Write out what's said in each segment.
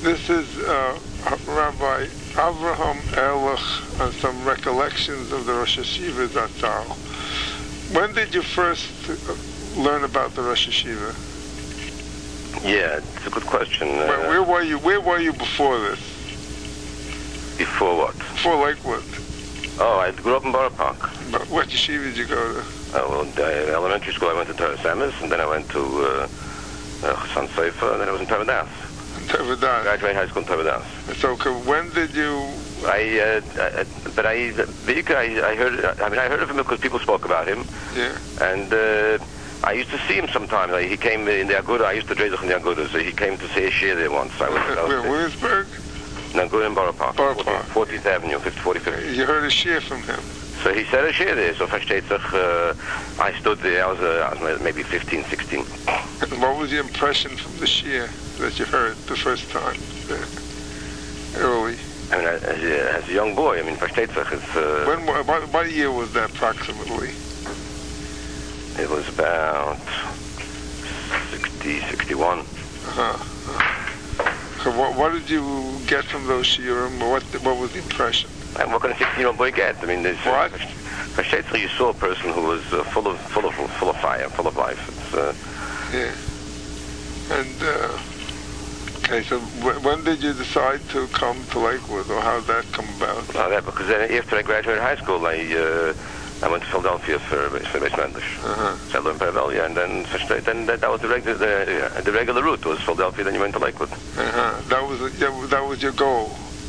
This is Rabbi Avraham Ehrlich on some recollections of the Rosh Hashiva Zatzal. When did you first learn about the Rosh Hashiva? Yeah, it's a good question. Where were you? Where were you before this? Before what? Before Lakewood. Oh, I grew up in Borough Park. But what yeshiva did you go to? Elementary school, I went to Torah Samis, and then I went to Chassan Sofer, and then I was in Tavadas. Tavadas. Graduated high school in Tavadas. So when did you? I heard of him because people spoke about him. Yeah. And I used to see him sometimes. He came in the Aguda. I used to dreidach in the Aguda, so he came to say a shir there once. Where, Williamsburg? No, Aguda in Borough Park. 40th Avenue, 45th. You heard a shir from him? So he said a shir there, so versteht sich, I stood there, I was maybe 15, 16. And what was your impression from the shir that you heard the first time, early? I mean, as a young boy, versteht sich, it's... What year was that approximately? It was about 60, 61. So what did you get from those shiurim? What was the impression? And what can a 16-year-old boy get? There's... What? Versteht sich, you saw a person who was full of fire, full of life. Yeah. And, okay, so when did you decide to come to Lakewood, or how did that come about? Because then after I graduated high school, I went to Philadelphia for Beis Medrash. So I learned Paravelia, and then that was the regular route. Was Philadelphia, then you went to Lakewood. That was your goal.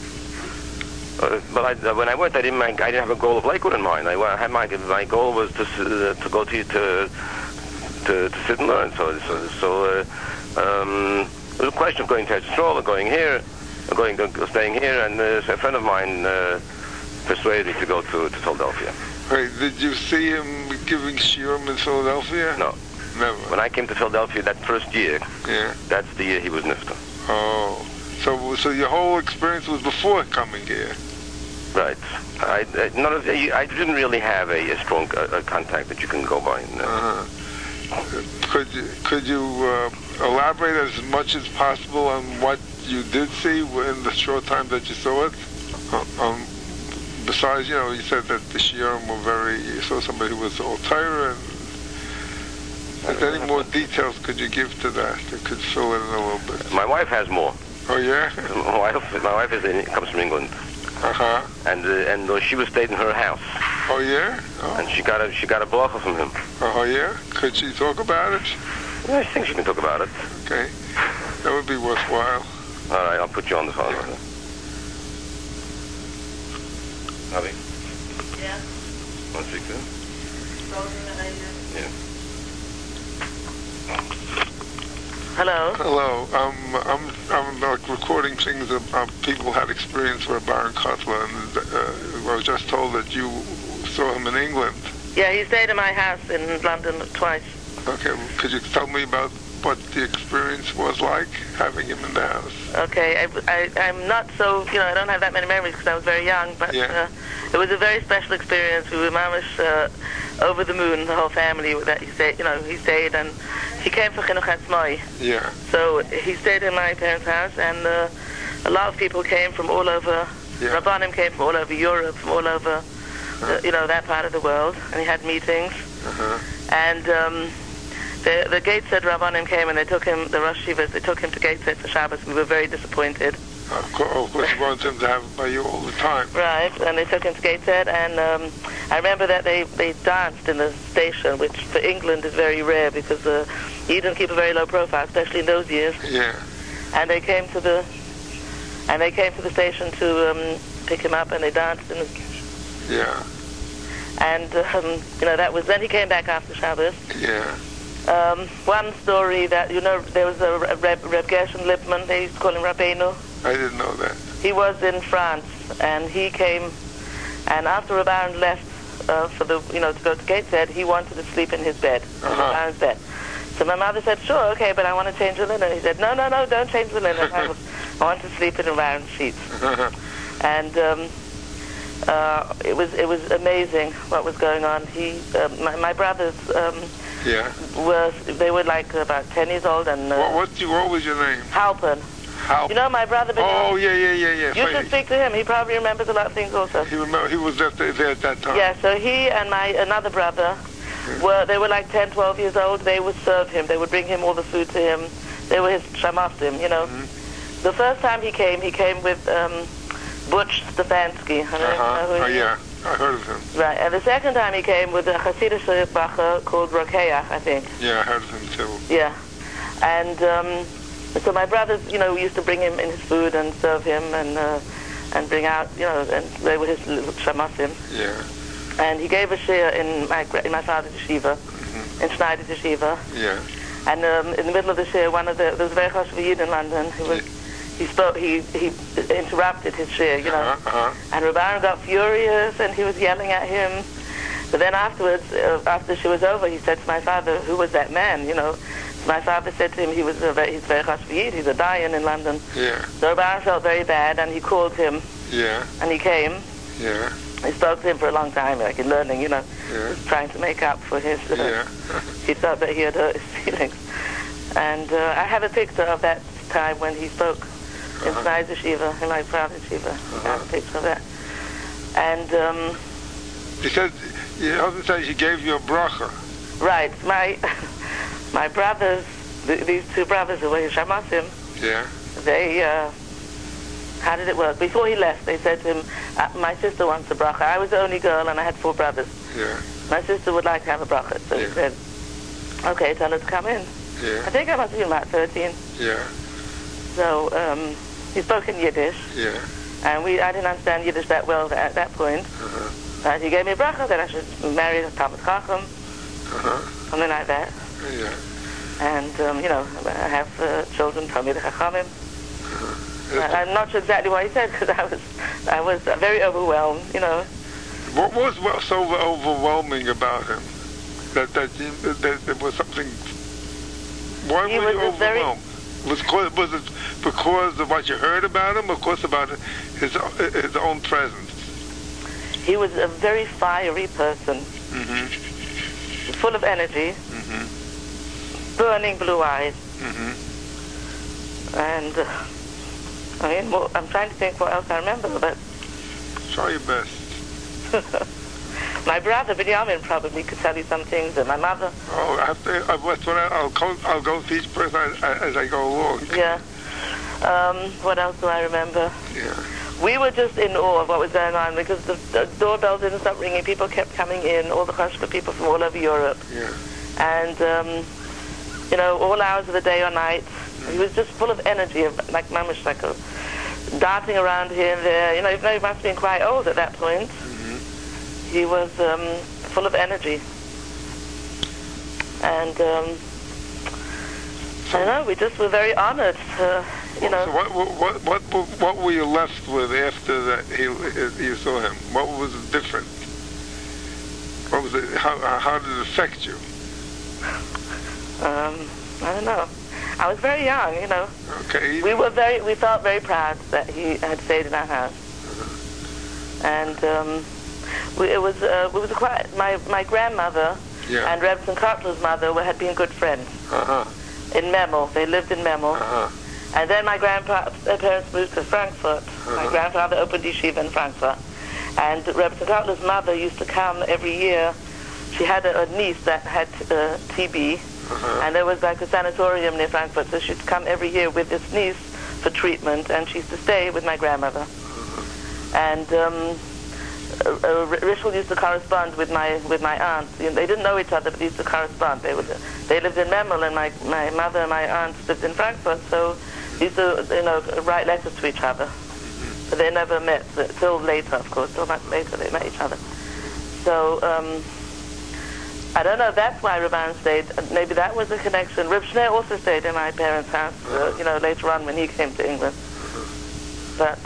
But when I went, I didn't have a goal of Lakewood in mind. I had my goal was to go to sit and learn. So it was a question of going to Eretz or going here, staying here, and a friend of mine persuaded me to go to Philadelphia. Right. Did you see him giving shiurim in Philadelphia? No. Never. When I came to Philadelphia that first year, that's the year he was nifta. Oh. So your whole experience was before coming here? Right. I didn't really have a strong contact that you can go by. Could you elaborate as much as possible on what you did see in the short time that you saw it? Besides, you said that the shiurim were you saw somebody who was all Torah, and any more details could you give to that could fill it in a little bit? My wife has more. Oh, yeah? My wife comes from England. And she was stayed in her house. Oh, yeah? Oh. And she got a bracha from him. Oh, yeah? Could she talk about it? Yeah, I think she can talk about it. Okay. That would be worthwhile. All right, I'll put you on the phone. Yeah. Avi? Yeah? Want to speak to him? Yeah. Hello. Hello. I'm like recording things about people had experience with Baron Kotler, and I was just told that you saw him in England. Yeah, he stayed in my house in London twice. Okay. Could you tell me about what the experience was like having him in the house? Okay. I'm not so, I don't have that many memories because I was very young, but it was a very special experience. We were mamish over the moon, the whole family. That he stayed, he stayed, and he came for Chinuch Atzmai. Yeah. So he stayed in my parents' house, and a lot of people came from all over. Yeah. Rabbanim came from all over Europe, from all over, that part of the world, and he had meetings. And the Gateshead Rabbanim came, and they took him, the Rosh Yeshivas, they took him to Gateshead for Shabbos. We were very disappointed. Of course, you want him to have by you all the time. Right, and they took him to Gateshead, and I remember that they danced in the station, which for England is very rare because you don't keep a very low profile, especially in those years. Yeah. And they came to the station to pick him up, and they danced in the... Yeah. And that was then he came back after Shabbos. Yeah. One story that there was a Reb Gershon Lippman. They used to call him Rabbeinu. I didn't know that. He was in France, and he came, and after Rabban left for the to go to Gateshead, he wanted to sleep in his bed, in Rabban's bed. So my mother said, "Sure, okay, but I want to change the linen." He said, "No, don't change the linen. I want to sleep in Rabban's sheets." And it was amazing what was going on. My brothers. They were like about 10 years old, and what was your name? Halpern. How? You know my brother Benjamin? Oh, yeah. You should speak to him. He probably remembers a lot of things also. He was there at that time. Yeah, so he and my another brother they were like 10, 12 years old. They would serve him. They would bring him all the food to him. They were his shamasim, you know. Mm-hmm. The first time he came with Butch Stefanski. Yeah, I heard of him. Right, and the second time he came with a Hasidic bacher called Rokeach, I think. Yeah, I heard of him too. Yeah, and so my brothers, you know, used to bring him in his food and serve him and bring out, you know, and they were his little shamasim. Yeah. And he gave a shir in my father's yeshiva, in Schneider's yeshiva. Yeah. And in the middle of the shir, there was a very chashuv yid in London who was. He interrupted his shir, you know, and Reb Aaron got furious and he was yelling at him. But then afterwards, after she was over, he said to my father, "Who was that man?" You know, my father said to him, he's very chashuv yid, he's a dayan in London. Yeah. So Reb Aaron felt very bad and he called him. Yeah. And he came. Yeah. He spoke to him for a long time, like in learning, you know, trying to make up for his. He thought that he had hurt his feelings, and I have a picture of that time when he spoke. In Schneider's yeshiva, in my father's yeshiva. I have a picture of that. And he said, your husband says he gave you a bracha. Right. My brothers, these two brothers who were his shamasim, they, how did it work? Before he left, they said to him, my sister wants a bracha. I was the only girl and I had 4 brothers. Yeah. My sister would like to have a bracha. So he said, okay, tell her to come in. Yeah. I think I must have been about 13. Yeah. So, he spoke in Yiddish. Yeah. And I didn't understand Yiddish that well at that point. And he gave me a bracha that I should marry a Talmud Chacham. Something like that. Yeah. And, you know, I have children, Talmid Chachamim. I'm not sure exactly what he said because I was very overwhelmed, you know. What was so overwhelming about him? That there was something... Why were you overwhelmed? Was it because of what you heard about him, or because about his own presence? He was a very fiery person, full of energy, burning blue eyes, and I mean, I'm trying to think what else I remember, but try your best. My brother Benjamin probably could tell you some things, and my mother. Oh, I'll go to each person as I go along. Yeah. What else do I remember? Yeah. We were just in awe of what was going on because the doorbell didn't stop ringing. People kept coming in, all the chashka people from all over Europe. Yeah. And, you know, all hours of the day or night. He was just full of energy, like mamish, like darting around here and there. You know, even though he must have been quite old at that point. He was full of energy. And, I don't know, we just were very honored, you know. So what were you left with after that you saw him? What was different? What was it? How did it affect you? I don't know. I was very young, you know. Okay. We felt very proud that he had stayed in our house. And, it was quite, my grandmother and Rebson Kotler's mother had been good friends in Memel. They lived in Memel. And then my grandparents moved to Frankfurt. My grandfather opened yeshiva in Frankfurt. And Rebson Kotler's mother used to come every year. She had a niece that had TB. And there was like a sanatorium near Frankfurt. So she'd come every year with this niece for treatment. And she used to stay with my grandmother. And Rishel used to correspond with my aunt. You know, they didn't know each other, but they used to correspond. They lived in Memel, and my mother and my aunt lived in Frankfurt. So they used to, you know, write letters to each other. But they never met till later, of course. Till much later, they met each other. So I don't know. That's why Reb Aaron stayed. Maybe that was a connection. Reb Schnee also stayed in my parents' house. You know, later on when he came to England. But.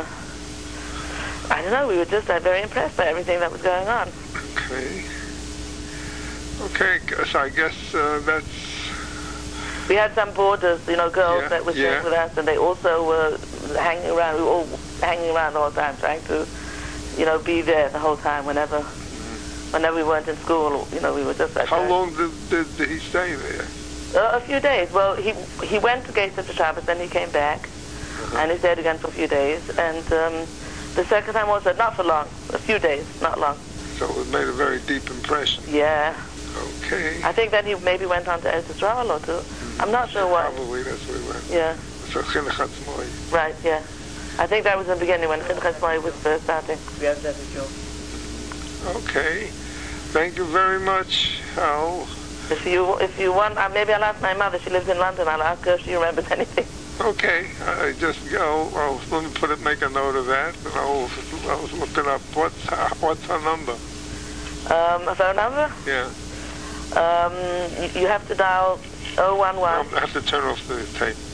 I don't know, we were just very impressed by everything that was going on. Okay, so I guess that's... We had some boarders, you know, girls that were staying with us, and they also were hanging around. We were all hanging around the whole time, trying to, you know, be there the whole time whenever we weren't in school, you know, we were just... How long did he stay there? A few days. Well, he went to Gates for Shabbos, then he came back. And he stayed again for a few days. And the second time was not for long, a few days, not long. So it made a very deep impression. Yeah. Okay. I think then he maybe went on to Eretz Yisrael or two. I'm not sure what. Probably that's where he went. Yeah. So Chinuch Atzmai. Right, yeah. I think that was in the beginning when Chinuch Atzmai was starting. Okay. Thank you very much, Al. If you want, maybe I'll ask my mother. She lives in London. I'll ask her if she remembers anything. Okay. I'll let me make a note of that, and I'll look it up. What's her number? A phone number? Yeah. You have to dial 011. I have to turn off the tape.